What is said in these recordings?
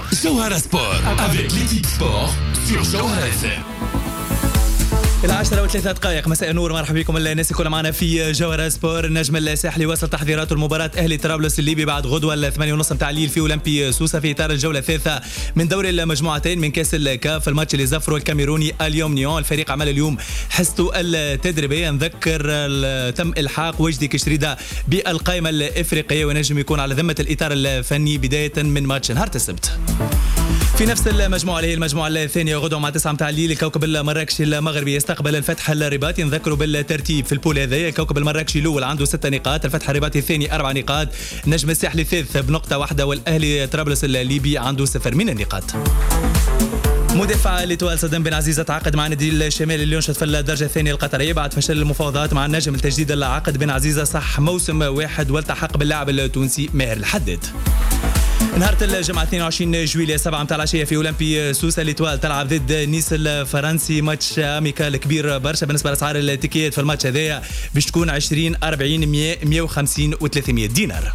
Jawhara Sport avec l'équipe sport sur Jawhara FM. 10:03 مساء النور، مرحبا بكم الناس الكل معنا في جوهرة سبور. النجم الساحلي وصل تحضيرات المباراة أهلي طرابلس الليبي بعد غدوة 8:30 متاع الليل في أولمبي سوسة في إطار الجولة الثالثة من دوري المجموعتين من كأس الكاف. الماتش اللي زفروا الكاميروني اليوم نيون. الفريق عمل اليوم حصته التدريبية. نذكر تم إلحاق وجدي كشريدة بالقائمة الإفريقية ونجم يكون على ذمة الإطار الفني بداية من ماتش نهار السبت. في نفس المجموعة اللي هي المجموعة الثانية غدوة مع 9 متاع الليل الكوكب المراكشي المغربي يستقبل الفتح الرباطي. نذكروا بالترتيب في البول هذايا الكوكب المراكشي الأول عنده 6 نقاط، الفتح الرباطي الثاني 4 نقاط، النجم الساحلي الثالث بنقطة واحدة، والأهلي طرابلس الليبي عنده 0 من النقاط. مدافع الإتوال صدام بن عزيز تعاقد مع نادي الشمال اللي ينشط في الدرجة الثانية القطرية بعد فشل المفاوضات مع النجم التجديد العقد. بن عزيز صح موسم واحد والتحق باللاعب التونسي ماهر الحداد. نهار الجمعة 22 جويلية 7 متاع العشية في أولمبي سوسة الإتوال تلعب ضد نيس الفرنسي. ماتش أميكال كبير برشا بالنسبة لأسعار التيكيات في الماتش هذايا باش تكون 20 40 100 150 و300 دينار.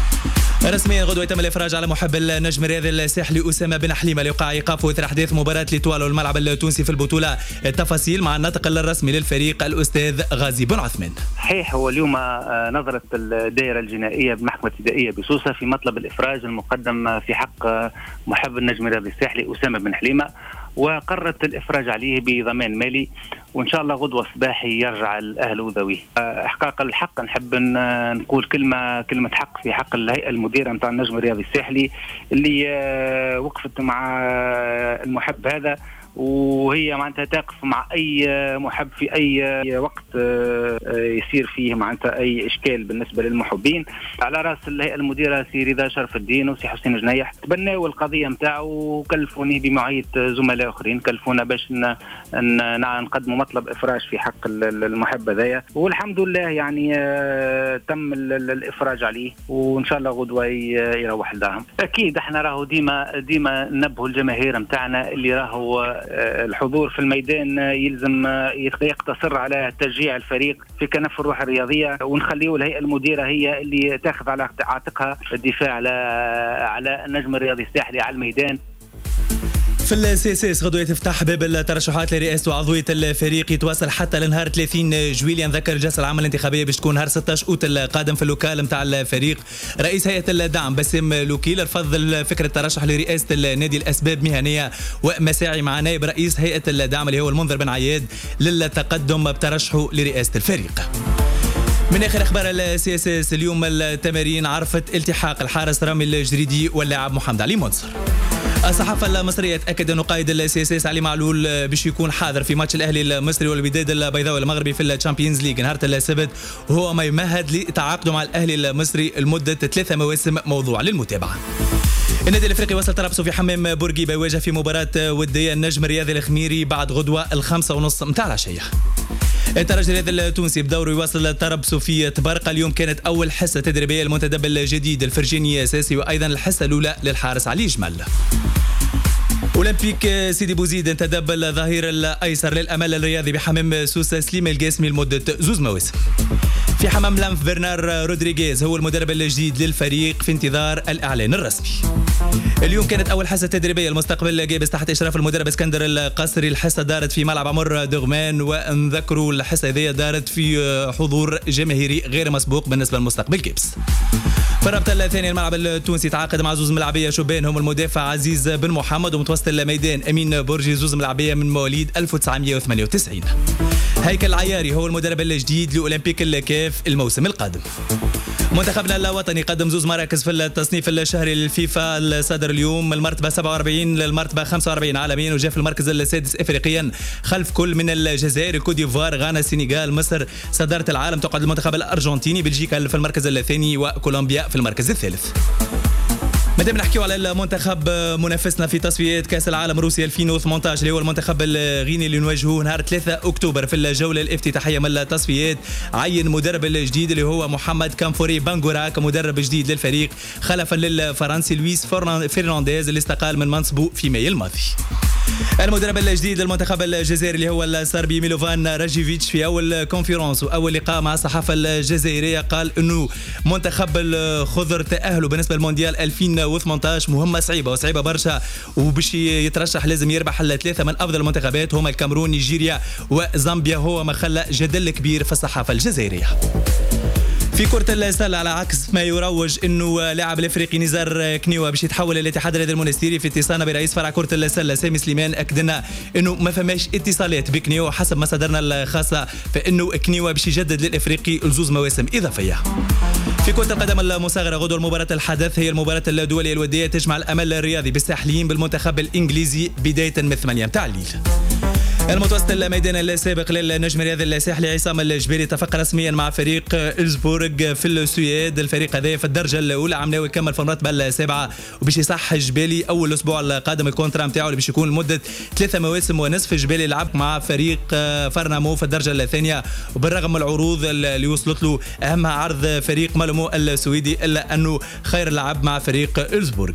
رسميا غدوة يتم الإفراج على محب النجم الرياضي الساحلي أسامة بن حليمة اللي وقع إيقافه إثر أحداث مباراة الإتوال والملعب التونسي في البطولة. التفاصيل مع الناطق الرسمي للفريق الأستاذ غازي بن عثمان. صحيح، هو اليوم نظرت الدائرة الجنائية بمحكمة ابتدائية بسوسة في مطلب الإفراج المقدم في حق محب النجم الرياضي الساحلي أسامة بن حليمة، وقررت الإفراج عليه بضمان مالي، وإن شاء الله غدوة صباحي يرجع الأهل وذويه. إحقاق الحق نحب نقول كلمة حق في حق الهيئة المديرة متاع النجم الرياضي الساحلي اللي وقفت مع المحب هذا، وهي معناتها تقف مع أي محب في أي وقت يصير فيه معناتها أي إشكال بالنسبة للمحبين. على رأس الهيئة المديرة سي رضا شرف الدين وسي حسين جنيح تبنوا القضية متاعه وكلفوني بمعية زملاء آخرين، كلفونا باش نقدموا مطلب إفراج في حق المحب هذايا، والحمد لله يعني تم الإفراج عليه، وإن شاء الله غدوة يروح لدارهم. أكيد احنا راهو ديما ننبهوا الجماهير متاعنا اللي راهو الحضور في الميدان يلزم يقتصر على تشجيع الفريق في كنف الروح الرياضية، ونخليه الهيئة المديرة هي اللي تاخذ على عاتقها الدفاع على النجم الرياضي الساحلي على الميدان. في السياسيس غدوة تفتح باب الترشحات لرئاسة وعضوية الفريق يتواصل حتى لنهار 30 جويلية. نذكر الجلسة العامة الانتخابية باش تكون نهار 16 أوت القادم في اللوكال متاع الفريق. رئيس هيئة الدعم باسم لوكيل رفض فكرة الترشح لرئاسة النادي الأسباب مهنية ومساعي مع نائب رئيس هيئة الدعم اللي هو المنذر بن عياد للتقدم بترشحه لرئاسة الفريق. من آخر أخبار السياسيس اليوم التمارين عرفت التحاق الحارس رامي الجريدي واللاعب محمد علي منصر. الصحافة المصرية تأكد أنه قائد السياسيس علي معلول باش يكون حاضر في ماتش الأهلي المصري والوداد البيضاوي المغربي في الشامبيونز ليج نهار السبت، وهو ما يمهد لتعاقده مع الأهلي المصري لمدة 3 مواسم موضوع للمتابعة. النادي الافريقي وصل طرابلس في حمام بورقيبة يواجه في مباراة ودية النجم الرياضي الخميري بعد غدوة 5:30 متاع العشية. الترجي الرياضي التونسي بدوره يواصل طرابلس في تبارقة. اليوم كانت أول حصة تدريبية المنتدب الجديد الفرجيني أساسي، وأيضا الحصة الأولى للحارس علي جمل. أولمبيك سيدي بوزيد انتدب الظهير الأيسر للأمل الرياضي بحمام سوسة سليم القاسمي لمدة 2 مواسم. في حمام لانف برنار رودريغيز هو المدرب الجديد للفريق في انتظار الإعلان الرسمي. اليوم كانت أول حصة تدريبية المستقبل جابس تحت إشراف المدرب اسكندر القصري. الحصة دارت في ملعب عمر دوغمان، ونذكروا الحصة هذه دارت في حضور جماهيري غير مسبوق بالنسبة للمستقبل جابس. في الرابطة الثانية الملعب التونسي تعاقد مع زوز ملعبية شبان هم المدافع عزيز بن محمد ومتوسط الميدان أمين برجي، زوز ملعبية من مواليد 1998. هيكل العياري هو المدرب الجديد لأولمبيك الكاف الموسم القادم. منتخبنا الوطني قدم 2 مراكز في التصنيف الشهري للفيفا الصادر اليوم، المرتبة 47 للمرتبة 45 عالميا، وجاء في المركز السادس افريقيا خلف كل من الجزائر كوت ديفوار غانا السنغال مصر. صدارة العالم تقعد المنتخب الارجنتيني، بلجيكا في المركز الثاني وكولومبيا في المركز الثالث. مادام نحكيو على المنتخب منافسنا في تصفيات كاس العالم روسيا 2018 اللي هو المنتخب الغيني اللي نواجهوه نهار 3 أكتوبر في الجولة الافتتاحية من التصفيات، عين مدرب الجديد اللي هو محمد كامفوري بانغورا كمدرب جديد للفريق خلفا للفرنسي لويس فرنانديز اللي استقال من منصبه في مايو الماضي. المدرب الجديد للمنتخب الجزائري اللي هو السربي ميلوفان راجيفيتش في أول كونفرنس وأول لقاء مع الصحافة الجزائرية قال أنه منتخب الخضر تأهله بالنسبة للمونديال 2018 مهمة صعيبة برشا، وباش يترشح لازم يربح الثلاثة من أفضل المنتخبات هما الكاميرون نيجيريا وزامبيا. هو ما خلى جدل كبير في الصحافة الجزائرية. في كرة السلة على عكس ما يروج انه لاعب الافريقي نزار كنيوة باش يتحول للاتحاد الرياضي المونستيري، في اتصالنا برئيس فرع كرة السلة سامي سليمان اكد لنا انه ما فماش اتصالات بكنيوة، حسب مصادرنا الخاصة فانه كنيوة باش يجدد للافريقي لزوز مواسم اضافية. في كرة القدم المصغرة غدوة المباراة الحدث هي المباراة الدولية الودية تجمع الامل الرياضي بالساحليين بالمنتخب الانجليزي بداية من 8 متاع الليل. المتوسط الميدان السابق للنجم الرياضي الساحلي عصام الجبيري اتفق رسميا مع فريق إلزبورغ في السويد. الفريق هذا في الدرجه الاولى عم ناوي يكمل في المرتبه السابعه، وباش يصح جبالي اول اسبوع القادم الكونترا نتاعو اللي باش يكون لمده 3 مواسم ونصف. جبالي لعب مع فريق فرنامو في الدرجه الثانيه، وبالرغم من العروض اللي وصلت له اهمها عرض فريق مالمو السويدي الا انه خير لعب مع فريق إلزبورغ.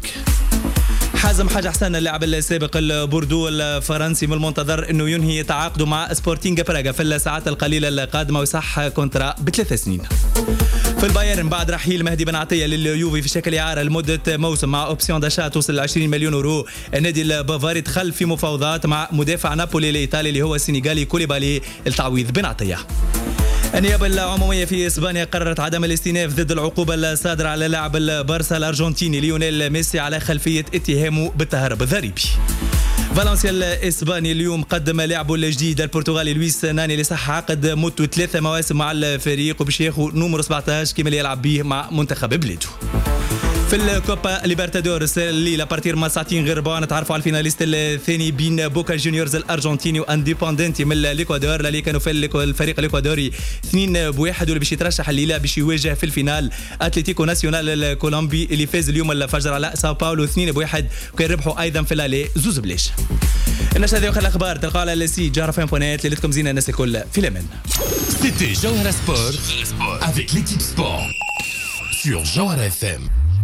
حازم حاج حسن اللاعب السابق البوردو الفرنسي من المنتظر انه ينهي تعاقده مع سبورتينغ براغا في الساعات القليله القادمه ويصح كونترا ب3 سنين. في البايرن بعد رحيل مهدي بن عطيه لليوفي في شكل اعاره لمده موسم مع اوبسيون داشا توصل ل 20 مليون يورو، النادي البافاري دخل في مفاوضات مع مدافع نابولي الايطالي اللي هو السنغالي كوليبالي لتعويض بن عطيه. النيابة العمومية في إسبانيا قررت عدم الاستئناف ضد العقوبة الصادرة على لاعب البارسا الأرجنتيني ليونيل ميسي على خلفية اتهامه بالتهرب الضريبي. فالنسيا الإسباني اليوم قدم لاعبه الجديد البرتغالي لويس ناني اللي صح عقد مدته 3 مواسم مع الفريق وباش ياخذ نمر 17 كما اللي يلعب به مع منتخب بلاده. في الكوبا ليبرتادورس الليله بارتير ما ساعتين غير ربع نتعرفوا على الفيناليست الثاني بين بوكا جونيورز الارجنتيني وانديبندنتي من الاكوادور اللي كانوا في الفريق الاكوادوري 2-1، واللي باش يترشح الليله باش يواجه في الفينال اتلتيكو ناسيونال الكولومبي اللي فاز اليوم الفجر على ساو باولو 2-1 وكان ربحوا ايضا في الالي زوز بلاش. النشرة هذه واخر الاخبار تلقاها على السي جوهرة.net. ليلتكم زينه الناس الكل في الامان. C'était Jawara Sport avec l'équipe sport sur Jawara FM.